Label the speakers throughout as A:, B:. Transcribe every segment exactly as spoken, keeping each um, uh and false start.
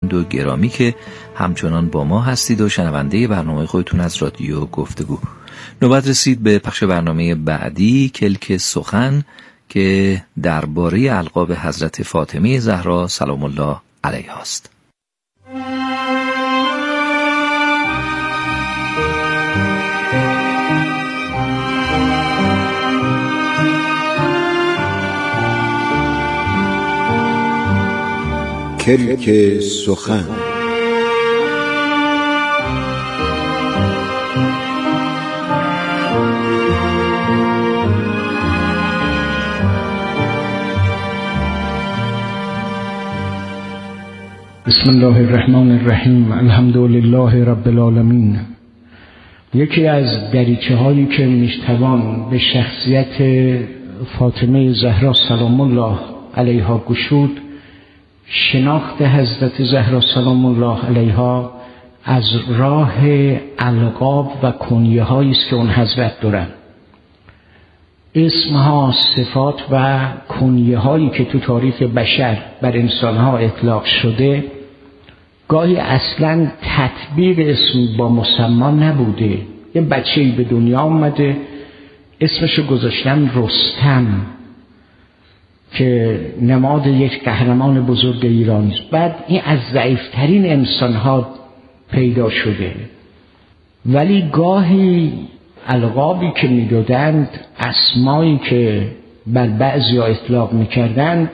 A: دو گرامی که همچنان با ما هستید و شنونده برنامه خودتون از رادیو گفتگو. نوبت رسید به پخش برنامه بعدی، کلک سخن، که درباره القاب حضرت فاطمه زهرا سلام الله علیها است.
B: کلک سخن.
C: بسم الله الرحمن الرحیم. الحمد لله رب العالمین. یکی از دریچه هایی که میتوان به شخصیت فاطمه زهرا سلام الله علیها گشود، شناخت حضرت زهرا سلام الله علیها از راه القاب و کنیه هایی است که اون حضرت دارند. اسمها، صفات و کنیه هایی که تو تاریخ بشر بر انسان ها اطلاق شده، گاهی اصلا تطبیق اسم با مسمی نبوده. یه بچه‌ای به دنیا اومده، اسمشو گذاشتن رستم که نماد یک قهرمان بزرگ ایرانی است. بعد این از ضعیفترین انسان‌ها پیدا شده. ولی گاهی القابی که میدادند، اسمایی که بر بعضی اطلاق میکردند،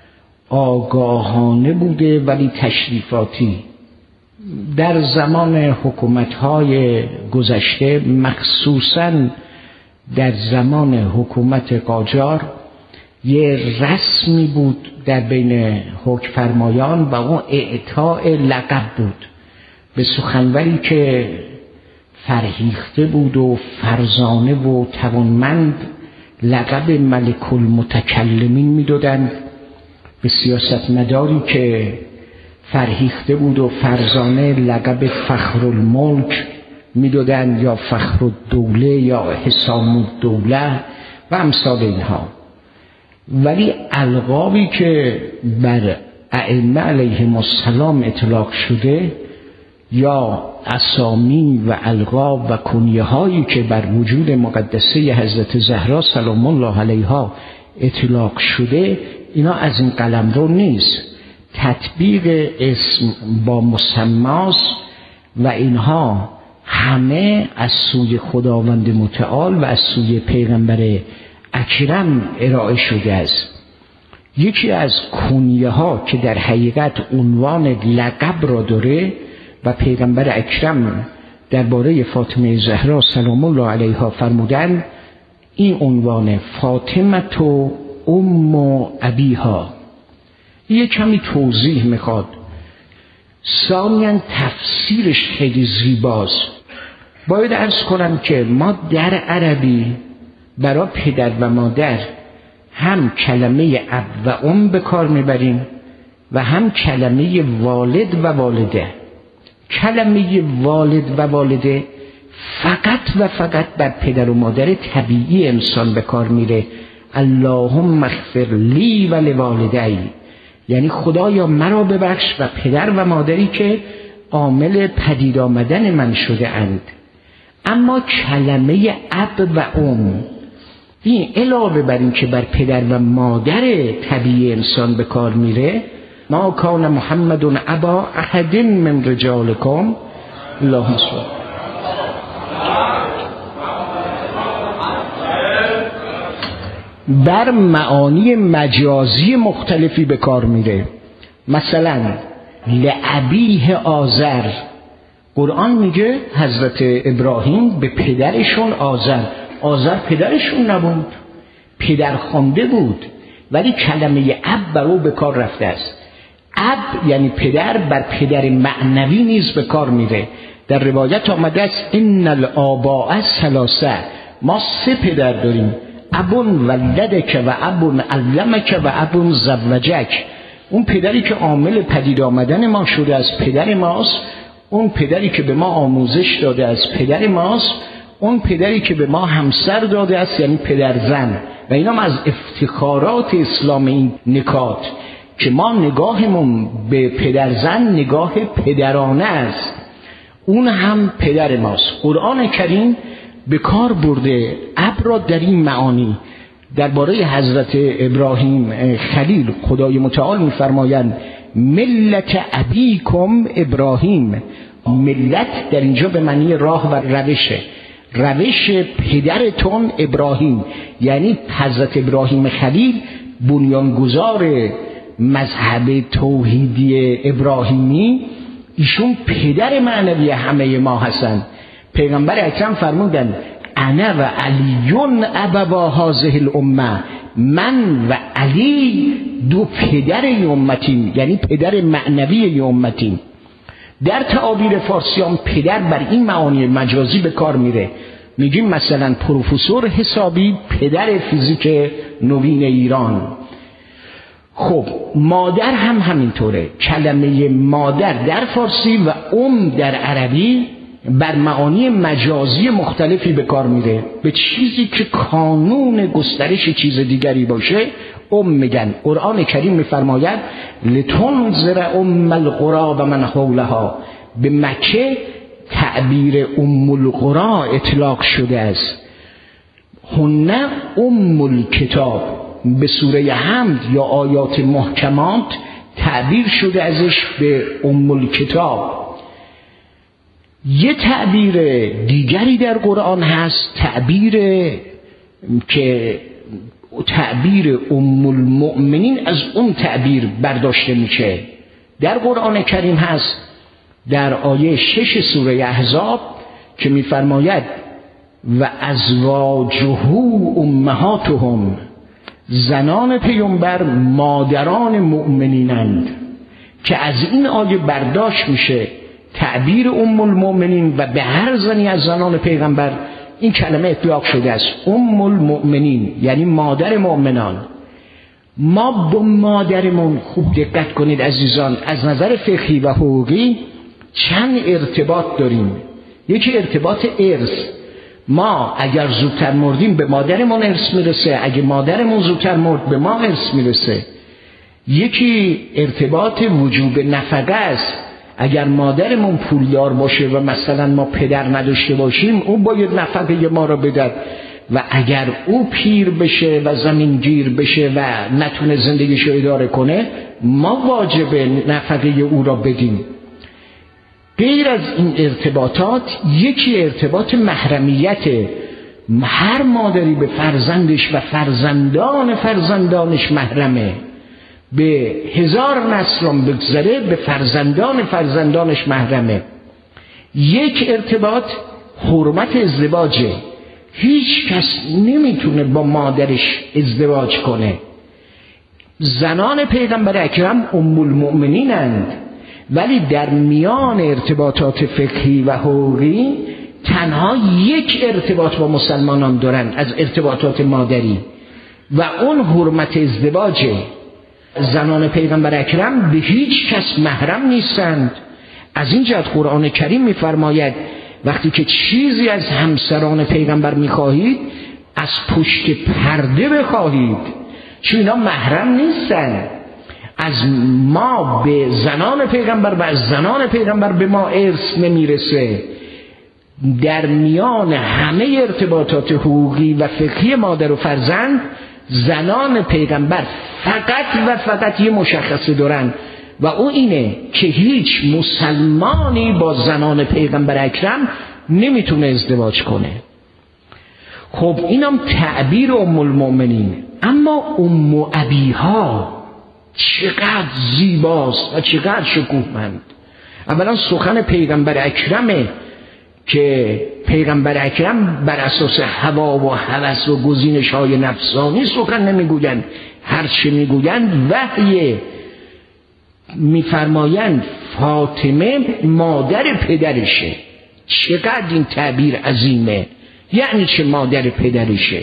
C: آگاهانه بوده ولی تشریفاتی. در زمان حکومت‌های گذشته، مخصوصاً در زمان حکومت قاجار، یه رسمی بود در بین حکمفرمایان و اون اعطاء لقب بود به سخنوری که فرهیخته بود و فرزانه و توانمند. لقب ملک المتکلمین میدادند به سیاستمداری که فرهیخته بود و فرزانه لقب فخر الملک میدادند، یا فخر الدوله یا حسام الدوله و امثال اینها. ولی القابی که بر ائمه علیهم السلام اطلاق شده، یا اسامی و القاب و کنیه هایی که بر وجود مقدسه حضرت زهرا سلام الله علیها اطلاق شده، اینا از این قلمرو نیست. تطبیق اسم با مسماست و اینها همه از سوی خداوند متعال و از سوی پیغمبر اکرم ارائه شده است. یکی از کنیه ها که در حقیقت عنوان لقب را داره و پیغمبر اکرم درباره فاطمه زهرا سلام الله علیها فرمودند، این عنوان فاطمه و ام ابیها. یه کمی توضیح میخواد. ثانیاً تفسیرش خیلی زیباست. باید عرض کنم که ما در عربی برای پدر و مادر هم کلمه اب و ام به کار میبریم و هم کلمه والد و والده. کلمه والد و والده فقط و فقط بر پدر و مادر طبیعی انسان به کار میره. اللهم اغفر لی و لوالدی، یعنی خدایا مرا ببخش و پدر و مادری که عامل پدید آمدن من شده اند. اما کلمه اب و ام، این علاوه بر این که بر پدر و مادر طبیعی انسان به کار میره، ما کان محمد ابا احد من رجالکم اللهم صل، بر معانی مجازی مختلفی به کار میره. مثلا لعبیه آذر، قرآن میگه حضرت ابراهیم به پدرشون آذر، آذر پدرشون نبود، پدر خوانده بود، ولی کلمه اب بر او به کار رفته است. اب یعنی پدر، بر پدر معنوی نیز به کار میره. در روایت آمده است ان الآباء ثلاثه، ما سه پدر داریم، ابون ولدک و ابون علمک و ابون زوجک. اون پدری که عامل پدید آمدن ما شده از پدر ماست، اون پدری که به ما آموزش داده از پدر ماست، اون پدری که به ما همسر داده است یعنی پدر زن. و اینا از افتخارات اسلام این نکات که ما نگاهمون به پدرزن نگاه پدرانه است، اون هم پدر ماست. قرآن کریم به کار برده اب را در این معانی. درباره حضرت ابراهیم خلیل خدای متعال می‌فرمایند ملت ابیکم ابراهیم. ملت در اینجا به معنی راه و روشه، روش پدرتون ابراهیم، یعنی حضرت ابراهیم خلیل بنیانگذار مذهب توحیدی ابراهیمی، ایشون پدر معنوی همه ما هستند. پیغمبر اکرم فرمودند انا و علیون ابوا هذه الامه، من و علی دو پدر امتیم، یعنی پدر معنوی امتیم. در تعابیر فارسیان پدر بر این معانی مجازی به کار میره. میگیم مثلا پروفسور حسابی پدر فیزیک نوین ایران. خب مادر هم همینطوره. کلمه مادر در فارسی و ام در عربی بر معانی مجازی مختلفی به کار میره. به چیزی که کانون گسترش چیز دیگری باشه ام میگن. قرآن کریم میفرماید لتنذر ام القری و من حولها. به مکه تعبیر ام القری اطلاق شده است. هن ام الکتاب. به سوره حمد یا آیات محکمات تعبیر شده ازش به ام الکتاب. یه تعبیر دیگری در قرآن هست، تعبیر که تعبیر ام المؤمنین از اون تعبیر برداشته میشه. در قرآن کریم هست در آیه شش سوره احزاب که میفرماید و ازواجه امهاتهم. زنان پیامبر مادران مؤمنینند، که از این آیه برداشت میشه تعبیر ام المؤمنین و به هر زنی از زنان پیغمبر این کلمه اطلاق شده است. ام المؤمنین یعنی مادر مؤمنان. ما با مادرمون خوب دقت کنید عزیزان، از نظر فقهی و حقوقی چند ارتباط داریم. یکی ارتباط ارث. ما اگر زودتر مردیم به مادرمون ارث میرسه، اگه مادرمون زودتر مرد به ما ارث میرسه. یکی ارتباط وجوب نفقه است. اگر مادرمون پولدار باشه و مثلا ما پدر نداشته باشیم، اون باید نفقه ما را بده، و اگر او پیر بشه و زمینگیر بشه و نتونه زندگیشو اداره کنه، ما واجب نفقه او را بدیم. غیر از این ارتباطات یکی ارتباط محرمیت. هر مادری به فرزندش و فرزندان فرزندانش محرمه. به هزار نسلم بگذره به فرزندان فرزندانش محرمه. یک ارتباط حرمت ازدواجه. هیچ کس نمیتونه با مادرش ازدواج کنه. زنان پیغمبر اکرم ام المؤمنینند، ولی در میان ارتباطات فقهی و حقوقی تنها یک ارتباط با مسلمانان دارن از ارتباطات مادری و اون حرمت ازدواجه. زنان پیغمبر اکرم به هیچ کس محرم نیستند. از این جهت قرآن کریم میفرماید وقتی که چیزی از همسران پیغمبر میخواهید از پشت پرده بخواهید، چون اینا محرم نیستن. از ما به زنان پیغمبر و از زنان پیغمبر به ما ارث نمیرسه. در میان همه ارتباطات حقوقی و فقهی مادر و فرزند زنان پیغمبر فقط و فقط یه مشخصه دارن و او اینه که هیچ مسلمانی با زنان پیغمبر اکرم نمیتونه ازدواج کنه. خب اینم تعبیر ام المؤمنین. اما ام ابیها چقدر زیباست و چقدر شکوهمند. اولا سخن پیغمبر اکرمه که پیغمبر اکرم بر اساس هوا و هوس و گزینش های نفسانی سخن نمیگویند، هر چه میگویند وحیه. میفرمایند فاطمه مادر پدرشه. چقدر این تعبیر عظیمه. یعنی چه مادر پدرشه؟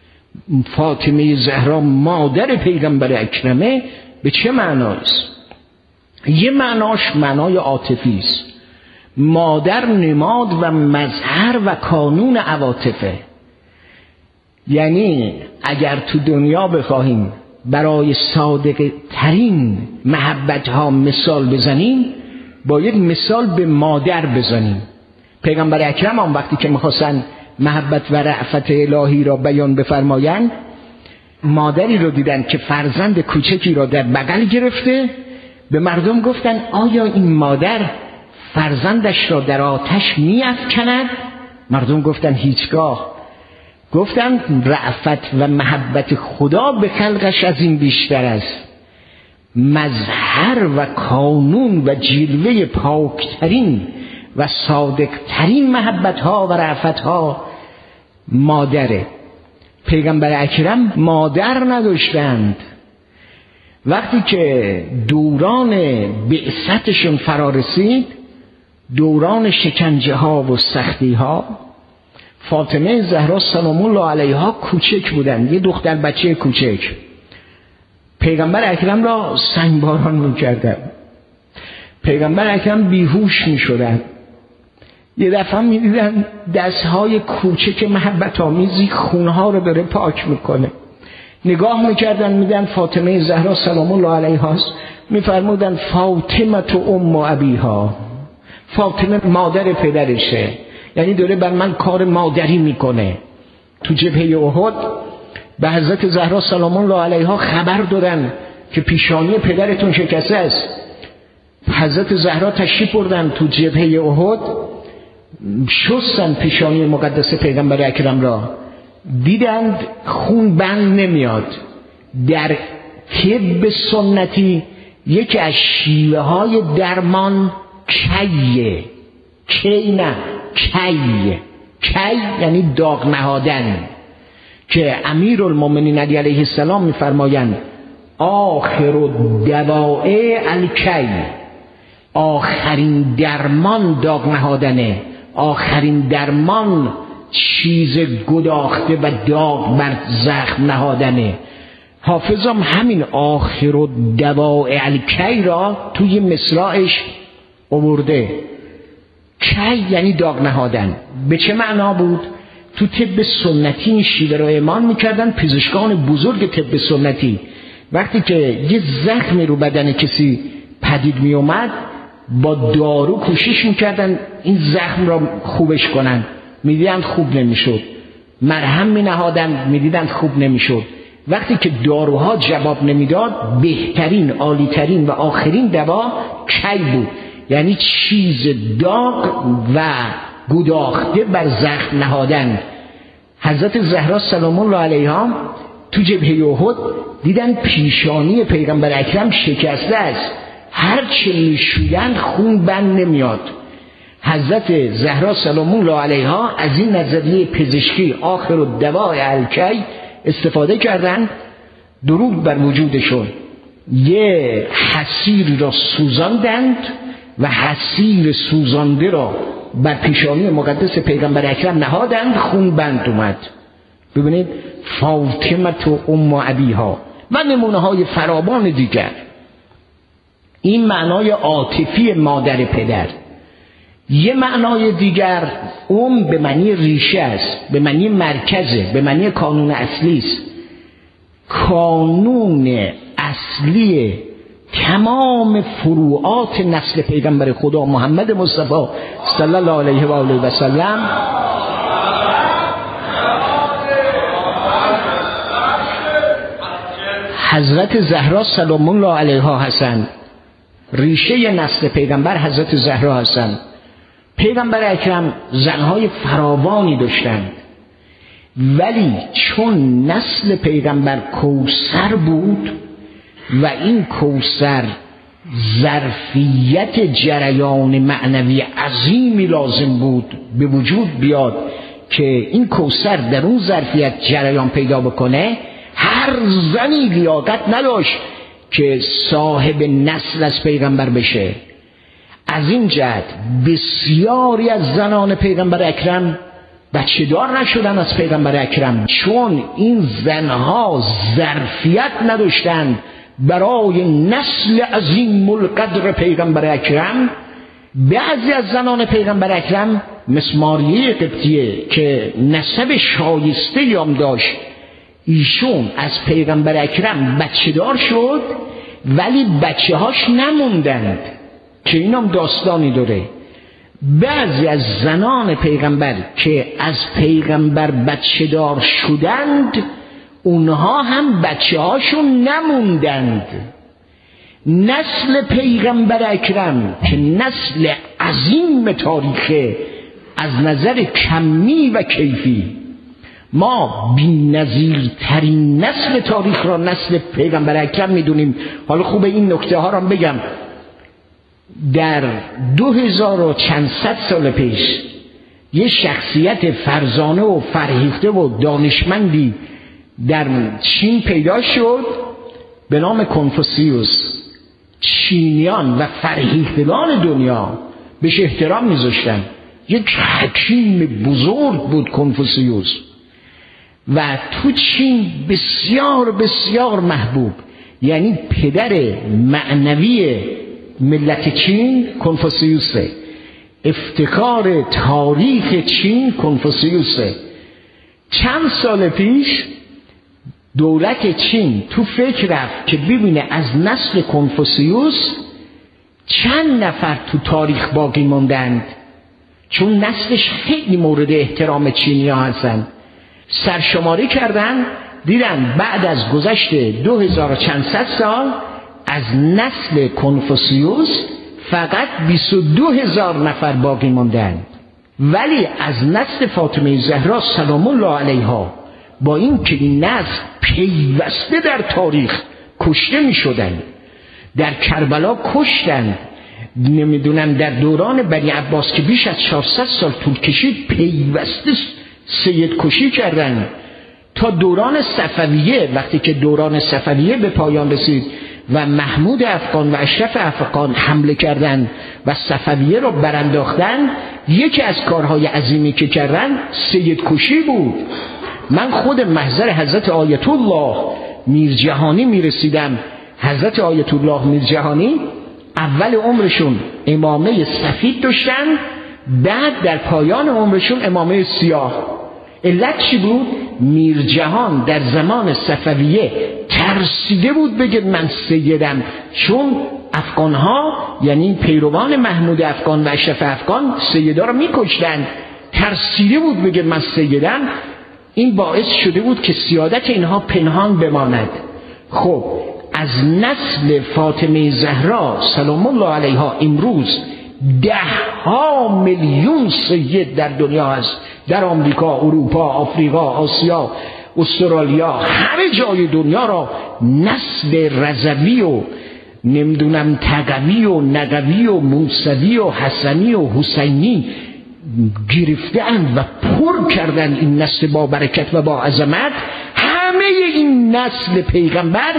C: فاطمه زهرا مادر پیغمبر اکرمه به چه معناست؟ یه معناش معنای عاطفی است. مادر نماد و مظهر و کانون عواطفه. یعنی اگر تو دنیا بخواهیم برای صادق ترین محبت ها مثال بزنیم، باید مثال به مادر بزنیم. پیغمبر اکرم هم وقتی که میخواستن محبت و رأفت الهی را بیان بفرمایند، مادری رو دیدن که فرزند کوچکی را در بغل گرفته، به مردم گفتن آیا این مادر فرزندش را در آتش می‌افکند؟ مردم گفتن هیچگاه. گفتن رأفت و محبت خدا به خلقش از این بیشتر است. مظهر و کانون و جلوه پاکترین و صادقترین محبت ها و رأفت ها مادره. پیغمبر اکرم مادر نداشتند. وقتی که دوران بعثتشون فرا رسید، دوران شکنجه ها و سختی ها، فاطمه زهرا سلام الله علیها کوچک بودند، یه دختر بچه کوچک. پیغمبر اکرم را سنگباران می‌کردند. پیغمبر اکرم بیهوش می‌شدند. یه دفعه می‌دیدن دست‌های کوچک محبت آمیزی خونها رو داره پاک می‌کنه. نگاه می‌کردن می‌دیدن فاطمه زهرا سلام الله علیها است، می‌فرمودن فاطمه تو ام ابیها، فاطمه مادر پدرشه، یعنی داره بر من کار مادری میکنه. تو جبهه احد به حضرت زهرا سلام الله علیها خبر دادن که پیشانی پدرتون شکسته است. حضرت زهرا تشریف بردن تو جبهه احد، شستن پیشانی مقدس پیغمبر اکرم را، دیدند خون بند نمیاد. در طب سنتی یکی از شیوه های درمان کیه، کی نه کی، کی یعنی داغ نهادن، که امیرالمومنین علی علیه السلام میفرمایند آخر الدواء الکی، آخرین درمان داغ نهادنه، آخرین درمان چیز گداخته و داغ بر زخم نهادنه. حافظم همین آخر الدواء الکی را توی مصرعش آورده. کی یعنی داغ نهادن. به چه معنا بود؟ تو طب سنتی این شیوه را اعمال میکردن پزشکان بزرگ طب سنتی. وقتی که یه زخمی رو بدن کسی پدید میومد، با دارو کوشش میکردن این زخم را خوبش کنن، میدیدن خوب نمیشد. مرهم مینهادن، میدیدن خوب نمیشد. وقتی که داروها جواب نمیداد، بهترین، عالیترین و آخرین دوا کی بود، یعنی چیز داغ و گداخته بر زخم نهادن. حضرت زهرا سلام الله علیها تو جبهه احد دیدن پیشانی پیغمبر اکرم شکسته است، هر چه میشویند خون بند نمیاد. حضرت زهرا سلام الله علیها از این نظریه پزشکی آخر الدواء الکی استفاده کردن، درود بر وجودشون. یه حصیر را سوزاندند و حصیر سوزانده را بر پیشانی مقدس پیغمبر اکرم نهادند، خون بند اومد. ببینید فاطمه تو ام ابیها و نمونه های فراوان دیگر. این معنای عاطفی مادر پدر. یه معنای دیگر ام به معنی ریشه است، به معنی مرکزه، به معنی کانون اصلی است. کانون اصلی تمام فروعات نسل پیغمبر خدا محمد مصطفی صلی الله علیه و آله و سلم حضرت زهرا سلام الله علیها هستند. ریشه نسل پیغمبر حضرت زهرا هستند. پیغمبر اکرم زنهای فراوانی داشتند، ولی چون نسل پیغمبر کوثر بود و این کوثر ظرفیت جریان معنوی عظیمی لازم بود به وجود بیاد که این کوثر در اون ظرفیت جریان پیدا بکنه، هر زنی لیاقت نداشت که صاحب نسل از پیغمبر بشه. از این جهت بسیاری از زنان پیغمبر اکرم بچه دار نشدن از پیغمبر اکرم، چون این زنها ظرفیت نداشتند برای نسل عظیم القدر پیغمبر اکرم. بعضی از زنان پیغمبر اکرم مثل ماریه قبطیه که نسب شایسته هم داشت، ایشون از پیغمبر اکرم بچه دار شد ولی بچه هاش نموندند، که اینم داستانی داره. بعضی از زنان پیغمبر که از پیغمبر بچه دار شدند اونها هم بچه هاشون نموندند. نسل پیغمبر اکرم که نسل عظیم تاریخه از نظر کمی و کیفی، ما بی‌نظیرترین نسل تاریخ را نسل پیغمبر اکرم میدونیم. حالا خوبه این نکته ها را بگم. در دو هزار و چند صد سال پیش یه شخصیت فرزانه و فرهیخته و دانشمندی در چین پیدا شد به نام کنفوسیوس. چینیان و فرهیختگان دنیا بهش احترام میذاشتن. یک حکیم بزرگ بود کنفوسیوس و تو چین بسیار بسیار محبوب، یعنی پدر معنوی ملت چین کنفوسیوسه، افتخار تاریخ چین کنفوسیوسه. چند سال پیش دولت چین تو فکر رفت که ببینه از نسل کنفوسیوس چند نفر تو تاریخ باقی موندند، چون نسلش خیلی مورد احترام چینی ها هستند. سرشماری کردن، دیدن بعد از گذشت دو هزار و چند صد سال از نسل کنفوسیوس فقط بیست و دو هزار نفر باقی موندند، ولی از نسل فاطمه زهرا سلام الله علیها با این که این نسل پیوسته در تاریخ کشته می شدن، در کربلا کشتن، نمیدونم در دوران بنی عباس که بیش از چهارصد سال طول کشید پیوسته سید کشی کردن، تا دوران صفویه. وقتی که دوران صفویه به پایان رسید و محمود افغان و اشرف افغان حمله کردند و صفویه رو برانداختن، یکی از کارهای عظیمی که کردن سید کشی بود. من خود محضر حضرت آیت الله میرجهانی میرسیدم. حضرت آیت الله میرجهانی اول عمرشون امامه سفید داشتن، بعد در پایان عمرشون امامه سیاه. علت چی بود؟ میرجهان در زمان صفویه ترسیده بود بگه من سیدم، چون افغانها یعنی پیروان محمود افغان و اشرف افغان سیدا رو میکشتن، ترسیده بود بگه من سیدم. این باعث شده بود که سیادت اینها پنهان بماند. خب از نسل فاطمه زهرا سلام الله علیها امروز ده ها میلیون سید در دنیا هست، در آمریکا، اروپا، آفریقا، آسیا، استرالیا، همه جای دنیا را نسل رضوی و نمیدونم تقوی و نقوی و موسوی و حسنی و حسینی گرفتن و پر کردن. این نسل با برکت و با عظمت، همه این نسل پیغمبر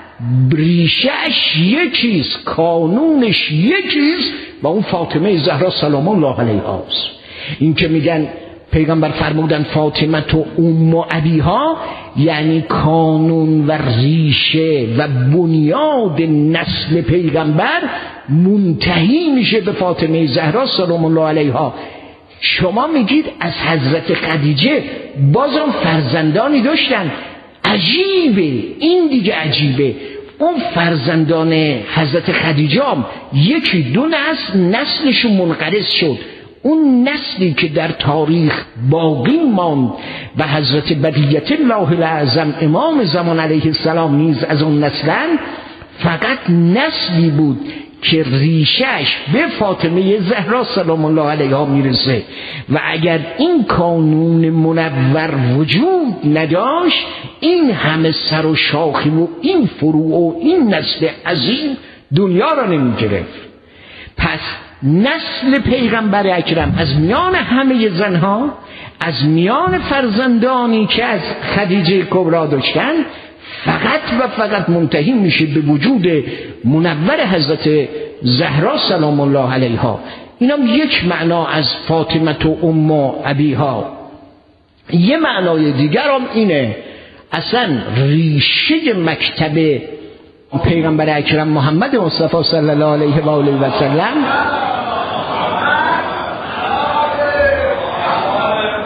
C: ریشهش یکیست، کانونش یکیست، با اون فاطمه زهرا سلام الله علیها است. این که میگن پیغمبر فرمودن فاطمه تو ام ابیها، یعنی کانون و ریشه و بنیاد نسل پیغمبر منتهی میشه به فاطمه زهرا سلام الله علیها. شما میگید از حضرت خدیجه بازم فرزندانی داشتن. عجیبه، این دیگه عجیبه. اون فرزندان حضرت خدیجه هم یکی دو نسل نسلشون منقرض شد. اون نسلی که در تاریخ باقی ماند و حضرت بقیت الله الاعظم امام زمان علیه السلام نیز از اون نسلن، فقط نسلی بود که ریشش به فاطمه زهرا سلام الله علیها میرسه. و اگر این کانون منور وجود نداشت، این همه سر و شاخی و این فروع و این نسل عظیم دنیا را نمیگرفت. پس نسل پیغمبر اکرم از میان همه زنها، از میان فرزندانی که از خدیجه کبرا داشتن، فقط و فقط منتهی میشه به وجود منور حضرت زهرا سلام الله علیها. اینم یک معنا از فاطمه و ام ابیها. یه معنای دیگر هم اینه، اصلا ریشه مکتب پیغمبر اکرم محمد مصطفی صلی الله علیه و آله و سلم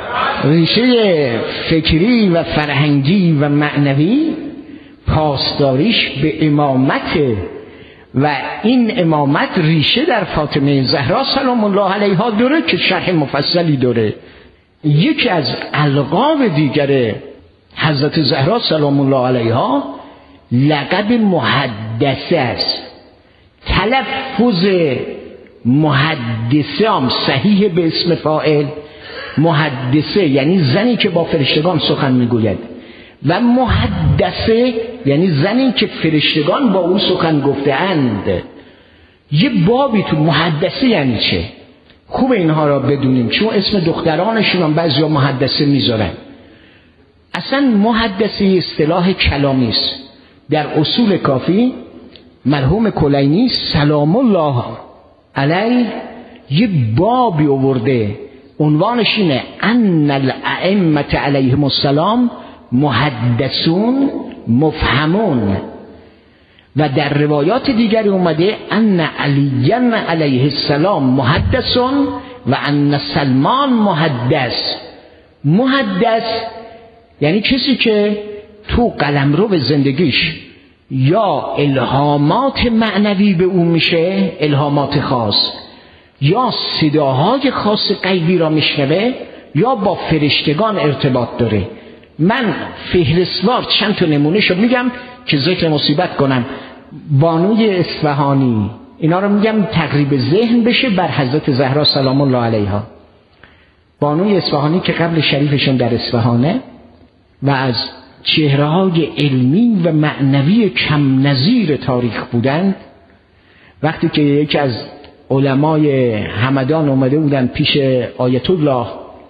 C: ریشه فکری و فرهنگی و معنوی پاسداریش به امامت و این امامت ریشه در فاطمه زهرا سلام الله علیها داره که شرح مفصلی داره. یکی از القاب دیگر حضرت زهرا سلام الله علیها لقب محدثه است. تلفظ محدثه هم صحیح به اسم فاعل، محدثه یعنی زنی که با فرشتگان سخن میگوید و محدثه یعنی زنی که فرشتگان با اون سخن گفته اند. یه بابی تو محدثه یعنی چه؟ خوب اینها را بدونیم چون اسم دخترانشون هم بعضی ها محدثه میذارن. اصلا محدثه اصطلاح کلامی است. در اصول کافی مرحوم کلینی سلام الله علیه یه بابی آورده عنوانش اینه ان الائمه علیهم السلام محدثون مفهمون و در روایات دیگری اومده ان علی علیه السلام محدثون و ان سلمان محدث. محدث یعنی کسی که تو قلمرو به زندگیش یا الهامات معنوی به اون میشه، الهامات خاص، یا صداهای خاص غیبی را میشنوه یا با فرشتگان ارتباط داره. من فهرستوار چند تا نمونهشو میگم که ذکر مصیبت کنم. بانوی اصفهانی، اینا رو میگم تقریب ذهن بشه بر حضرت زهرا سلام الله علیها. بانوی اصفهانی که قبل شریفشون در اصفهانه و از چهره‌های علمی و معنوی کم نظیر تاریخ بودند. وقتی که یکی از علمای همدان اومده بودن پیش آیت الله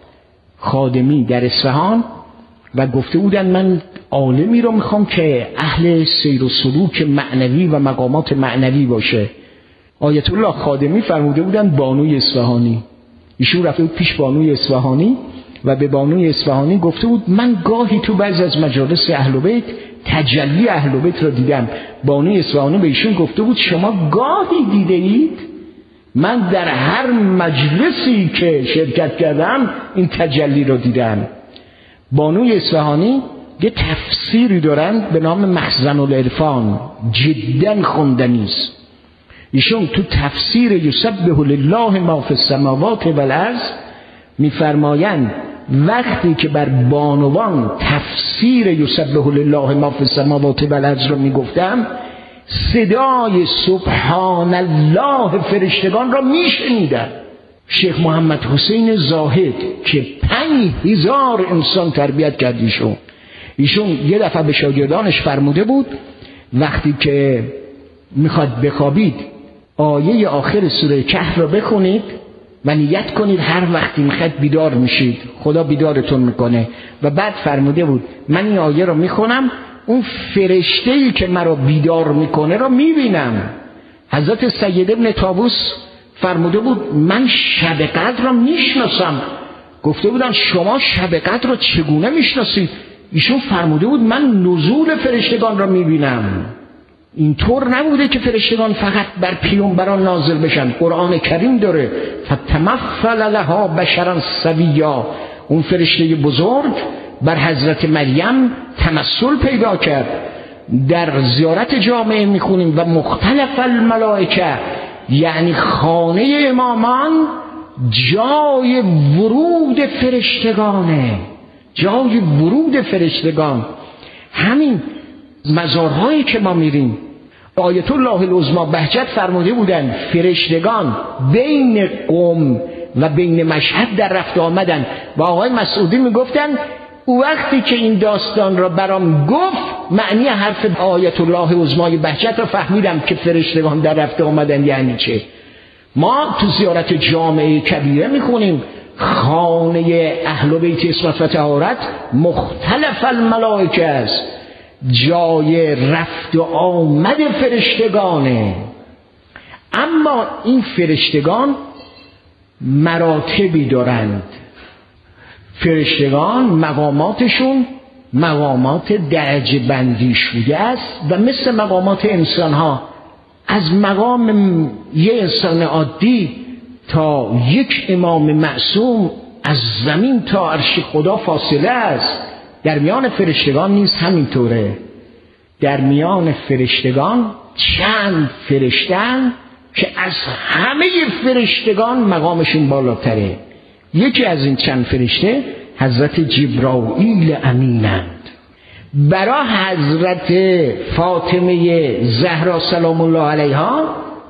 C: خادمی در اصفهان و گفته بودن من عالمی رو میخوام که اهل سیر و سلوک معنوی و مقامات معنوی باشه. آیت الله خادمی فرموده بودن بانوی اصفهانی. ایشون رفته بود پیش بانوی اصفهانی و به بانوی اصفهانی گفته بود من گاهی تو بعضی از مجالس اهل بیت تجلی اهل بیت رو دیدم. بانوی اصفهانی به ایشون گفته بود شما گاهی دیده اید؟ من در هر مجلسی که شرکت کردم این تجلی رو دیدم. بانوی اصفهانی یه تفسیری دارند به نام مخزن العرفان، جدا خوندنی است. ایشون تو تفسیر یسبح لله ما فی السماوات و الارض میفرمایند وقتی که بر بانوان تفسیر یسبح لله ما فی السماوات و الارض رو میگفتم صدای سبحان الله فرشتگان را میشنیدن. شیخ محمد حسین زاهد که پنج هزار انسان تربیت کرد ایشون ایشون یه دفعه به شاگردانش فرموده بود وقتی که میخواد بخوابید آیه آخر سوره کهف را بخونید و نیت کنید هر وقتی میخواد بیدار میشید خدا بیدارتون میکنه. و بعد فرموده بود من این آیه را میخونم اون فرشته‌ای که مرا بیدار میکنه را میبینم. حضرت سید ابن طاووس فرموده بود من شب قدر را میشناسم. گفته بودن شما شب قدر را چگونه میشناسید؟ ایشون فرموده بود من نزول فرشتگان را میبینم. اینطور نبوده که فرشتگان فقط بر پیامبران نازل بشن. قرآن کریم داره فتمثل لها بشرا سویا. اون فرشته بزرگ بر حضرت مریم تمثل پیدا کرد. در زیارت جامعه میخونیم و مختلف الملائکه یعنی خانه امامان جای ورود فرشتگانه، جای ورود فرشتگان. همین مزارهایی که ما میریم آیت الله العظمی بهجت فرموده بودن فرشتگان بین قم و بین مشهد در رفت آمدن و آقای مسعودی میگفتن او وقتی که این داستان را برام گفت معنی حرف آیت الله العظمی بهجت را فهمیدم که فرشتگان در رفت آمدن یعنی چه. ما تو زیارت جامعه کبیره میخونیم خانه اهل بیت عصمت و طهارت مختلف الملائکه است، جای رفت و آمد فرشتگانه. اما این فرشتگان مراتبی دارند. فرشتگان مقاماتشون مقامات درجه بندی شده است و مثل مقامات انسان ها از مقام یه انسان عادی تا یک امام معصوم از زمین تا عرش خدا فاصله است. در میان فرشتگان نیز همینطوره. در میان فرشتگان چند فرشتن که از همه فرشتگان مقامشون بالاتره. یکی از این چند فرشته حضرت جبرائیل امینند. برای حضرت فاطمه زهرا سلام الله علیها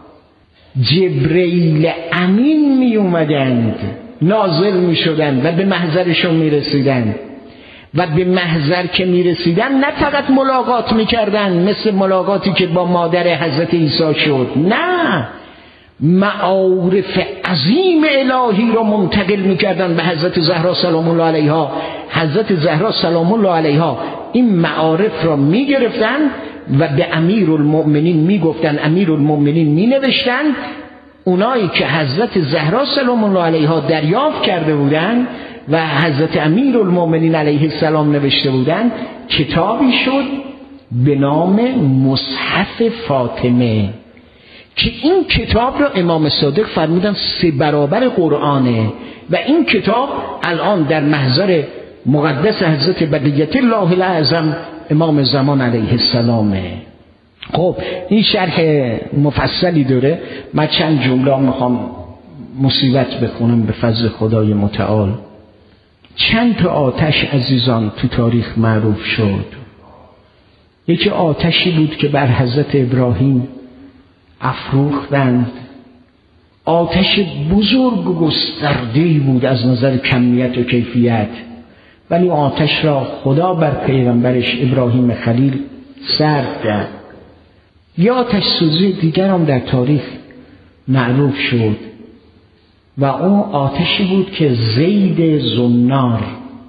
C: جبرائیل امین می اومدند، نازل می شدند و به محضرشون می رسیدند و به محضر که می رسیدن نه فقط ملاقات می کردن مثل ملاقاتی که با مادر حضرت عیسی شد، نه، معارف عظیم الهی رو منتقل می کردن به حضرت زهرا سلام الله علیها. حضرت زهرا سلام الله علیها این معارف را می گرفتن و به امیرالمؤمنین می گفتن، امیرالمؤمنین می نوشتن. اونایی که حضرت زهرا سلام الله علیها دریافت کرده بودن و حضرت امیرالمؤمنین علیه السلام نوشته بودن، کتابی شد به نام مصحف فاطمه که این کتاب را امام صادق فرمودن سه برابر قرآنه و این کتاب الان در محضر مقدس حضرت بقیت الله الاعظم امام زمان علیه السلامه. خب این شرح مفصلی داره، من چند جمله میخوام مصیبت بخونم به فضل خدای متعال. چند تا آتش عزیزان تو تاریخ معروف شد. یکی آتشی بود که بر حضرت ابراهیم افروختند، آتش بزرگ و گسترده‌ای بود از نظر کمیت و کیفیت، ولی آتش را خدا بر پیغمبرش ابراهیم خلیل سرد کرد. یا آتش سوزی دیگر هم در تاریخ معروف شد و اون آتشی بود که زید زنار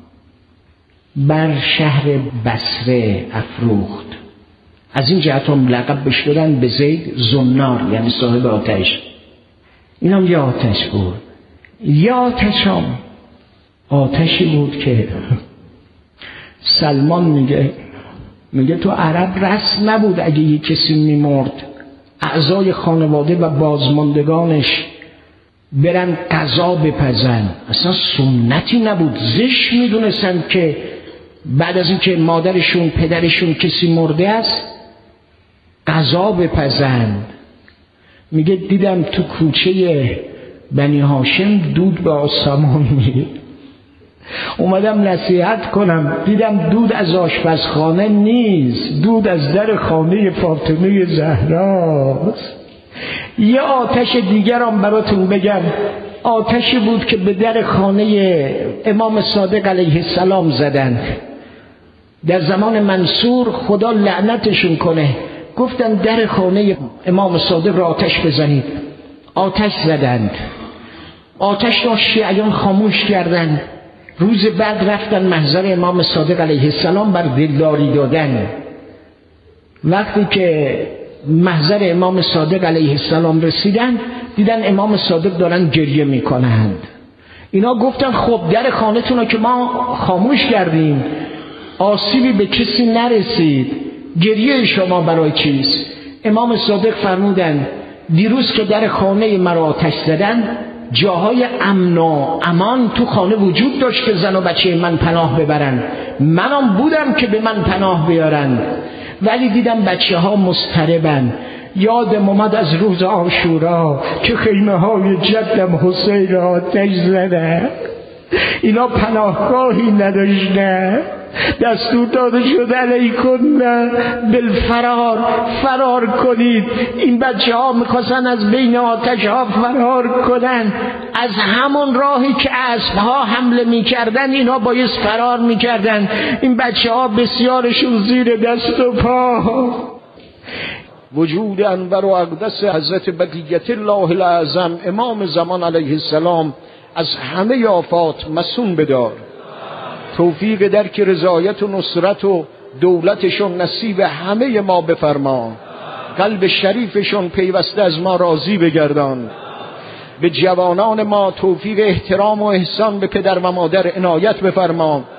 C: بر شهر بصره افروخت. از این جهت هم لقب بهش دادن به زید زنار، یعنی صاحب آتش. این هم یه آتش بود. یه آتش هم آتشی بود که سلمان میگه میگه تو عرب رسم نبود اگه یک کسی میمرد اعضای خانواده و بازماندگانش برن قضا بپزن، اصلا سنتی نبود. زشت میدونستن که بعد از اینکه مادرشون پدرشون کسی مرده است قضا بپزن. میگه دیدم تو کوچه بنی هاشم دود به آسمان میره، اومدم نصیحت کنم، دیدم دود از آشپزخانه نیست، دود از در خانه فاطمه زهراست. یه آتش دیگرم براتون بگم، آتشی بود که به در خانه امام صادق علیه السلام زدند در زمان منصور، خدا لعنتشون کنه، گفتن در خانه امام صادق را آتش بزنید، آتش زدند. آتش را شیعیان خاموش کردند. روز بعد رفتن محضر امام صادق علیه السلام بر دلداری دادن. وقتی که محضر امام صادق علیه السلام رسیدن دیدن امام صادق دارن گریه میکنند. اینا گفتن خب در خانه‌تون رو که ما خاموش کردیم، آسیبی به کسی نرسید، گریه شما برای چیست؟ امام صادق فرمودن دیروز که در خانه مرا آتش زدن جاهای امن و امان تو خانه وجود داشت که زن و بچه من پناه ببرن، منم بودم که به من پناه بیارن، ولی دیدم بچه ها مضطربن. یادم اومد از روز عاشورا که خیمه های جدم حسین آتش زدن، اینا پناهگاهی نداشتن، دستور داده شده علیکم بالفرار، فرار کنید. این بچه ها میخواستن از بین آتش ها فرار کنن، از همون راهی که اسب ها حمله میکردن اینا باید فرار میکردن. این بچه ها بسیارشون زیر دست و پا. وجود انور و اقدس حضرت بقیت الله الاعظم امام زمان علیه السلام از همه آفات مصون بدار. توفیق درک رضایت و نصرت و دولتشون نصیب همه ما بفرما. قلب شریفشون پیوسته از ما راضی بگردان. به جوانان ما توفیق احترام و احسان به پدر و مادر عنایت بفرما.